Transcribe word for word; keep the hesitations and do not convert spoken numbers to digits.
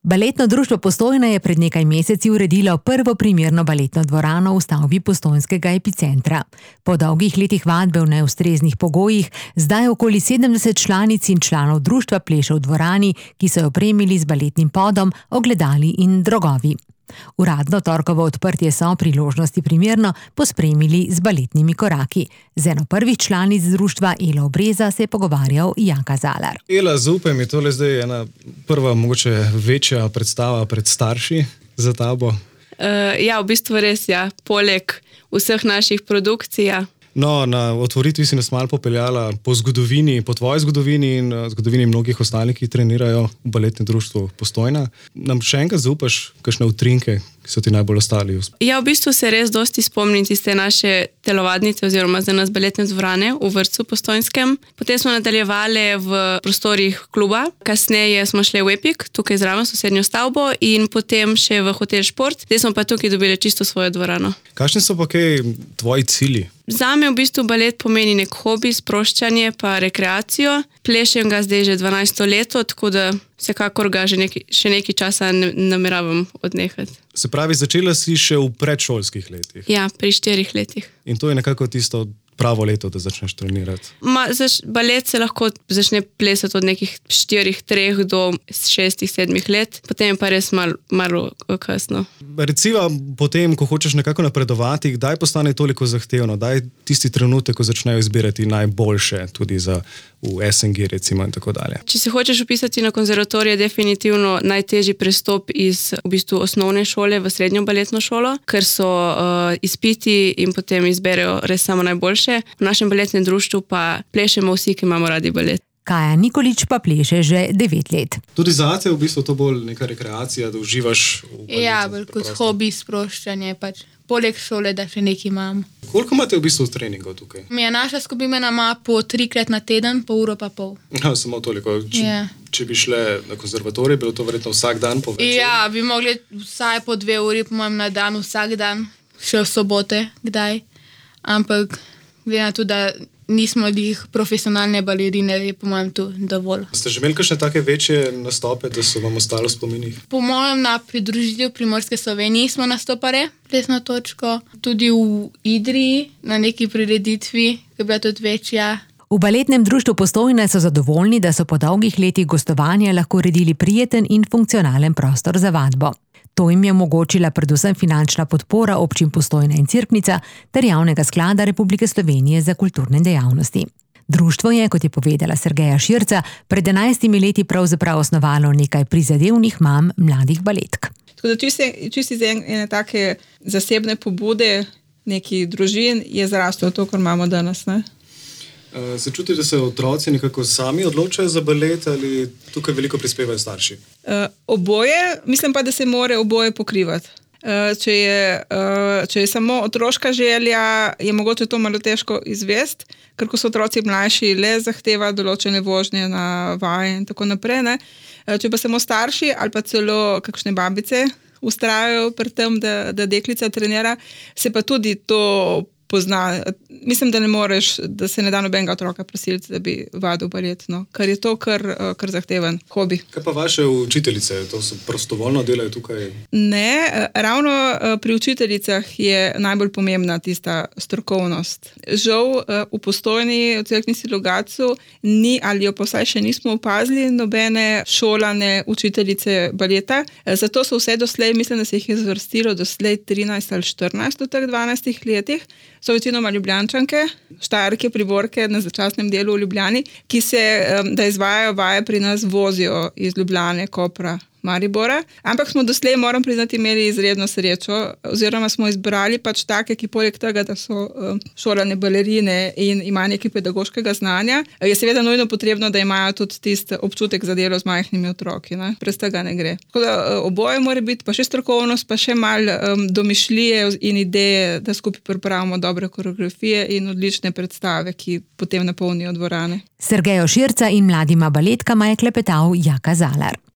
Baletno društvo Postojna je pred nekaj meseci uredilo prvo primerno baletno dvorano v stavbi postojnskega epicentra. Po dolgih letih vadbe v neustreznih pogojih zdaj okoli sedemdeset članic in članov društva pleše v dvorani, ki so jo opremili z baletnim podom, ogledali in drogovi. Uradno torkovo odprtje so priložnosti primerno pospremili z baletnimi koraki. Z eno prvih članic društva Elo Breza se je pogovarjal Jaka Zalar. Ela, zaupaj mi, tole zdaj je ena prva, mogoče večja predstava pred starši za tabo. Uh, ja, v bistvu res, ja. Poleg vseh naših produkcij, ja. No, na otvoritvi si nas malo popeljala po zgodovini, po tvoji zgodovini in zgodovini mnogih ostalih, ki trenirajo v baletnem društvu Postojna. Nam še enkrat zaupaš kakšne utrinke, ki so ti najbolj ostali? Ja, v bistvu se res dosti spomnim tiste naše telovadnice oziroma za nas baletne dvorane v vrtcu postojnskem. Potem smo nadaljevali v prostorih kluba, kasneje smo šli v Epik, tukaj zraven sosednjo stavbo, in potem še v Hotel Šport, zdaj smo pa tukaj dobili čisto svojo dvorano. Kakšni so pa kaj tvoji cilji? Zame v bistvu balet pomeni nek hobi, sproščanje pa rekreacijo. Plešem ga zdaj že dvanajsto leto, tako da vsekakor ga že neki, še nekaj časa ne, nameravam odnehati. Se pravi, začela si še v predšolskih letih? Ja, pri štirih letih. In to je nekako tisto pravo leto, da začneš trenirati? Ma, zaš, balet se lahko začne plesati od nekih štirih, treh do šestih, sedmih let, potem pa res malo, malo kasno. Reciva potem, ko hočeš nekako napredovati, kdaj postane toliko zahtevno? Daj tisti trenutek, ko začnejo izbirati najboljše, tudi za v S N G recimo in tako dalje. Če se hočeš upisati na konzervatorij, je definitivno najtežji prestop iz v bistvu osnovne šole v srednjo baletno šolo, ker so uh, izpiti in potem izberejo res samo najboljše. V našem baletnem društvu pa plešemo vsi, ki imamo radi balet. Kaja Nikolič pa pleše že devet let. Tudi zate je v bistvu to bolj neka rekreacija, da uživaš v baletu? Ja, bolj kot hobi, sproščanje, pač poleg šole, da še nekaj imam. Koliko imate v bistvu treningov tukaj? Mi je naša skupina ima po trikrat na teden, po uro pa pol. Ja, samo toliko. Če, Ja. če bi šle na konzervatorij, bilo to verjetno vsak dan po večer? Ja, bi mogli vsaj po dve uri, po mojem, na dan, vsak dan, še v sobote, kdaj. Ampak glede na to, da nismo jih profesionalne balerine, je po mojem tu dovolj. Ste že imeli kakšne take večje nastope, da so vam ostalo v spominih? Po mojem, na pridružitev Primorske Slovenije smo nastopali plesno točko, tudi v Idriji, na neki prireditvi, ki je bila tudi večja. V baletnem društvu Postojna so zadovoljni, da so po dolgih letih gostovanja lahko uredili prijeten in funkcionalen prostor za vadbo. To jim je omogočila predvsem finančna podpora občin Postojna in Cerknica ter Javnega sklada Republike Slovenije za kulturne dejavnosti. Društvo je, kot je povedala Sergeja Širca, pred enajstimi leti pravzaprav osnovalo nekaj prizadevnih mam mladih baletk. Tako da čisto čist iz ene take zasebne pobude nekih družin je zraslo to, kar imamo danes, ne? Se čuti, da se otroci nekako sami odločajo za balet ali tukaj veliko prispevajo starši? Uh, oboje, mislim pa, da se more oboje pokrivati. Uh, če, je, uh, če je samo otroška želja, je mogoče to malo težko izvesti, ker ko so otroci mlajši, le zahteva določene vožnje na vaje in tako naprej, ne? Uh, če pa samo starši ali pa celo kakšne babice ustrajajo pri tem, da, da deklica trenira, se pa tudi to pozna. Mislim, da ne moreš, da se ne da nobenega otroka prosiliti, da bi vadil balet, no? Ker je to kar, kar zahteven hobi. Kaj pa vaše učiteljice? To so prostovoljno delajo tukaj? Ne, ravno pri učiteljicah je najbolj pomembna tista strokovnost. Žal v Postojni, v Cerknici Logatcu ni, ali jo pa vsaj še nismo opazili, nobene šolane učiteljice baleta. Zato so vse doslej, mislim, da se jih je zvrstilo doslej trinajst ali štirinajst v teh dvanajstih letih. So večinoma Ljubljančanke, Štajerke, Priborke na začasnem delu v Ljubljani, ki se, da izvajajo vaje pri nas, vozijo iz Ljubljane, Kopra, Maribora. Ampak smo doslej, moram priznati, imeli izredno srečo, oziroma smo izbrali pač take, ki poleg tega, da so šolane balerine in imajo nekaj pedagoškega znanja, je seveda nujno potrebno, da imajo tudi tisti občutek za delo z majhnimi otroki, ne? Brez tega ne gre. Tako da oboje mora biti, pa še strokovnost, pa še malo um, domišljije in ideje, da skupaj pripravimo dobre koreografije in odlične predstave, ki potem napolnijo dvorane. Sergejo Širca in mladima baletkama je klepetal Jaka Zalar.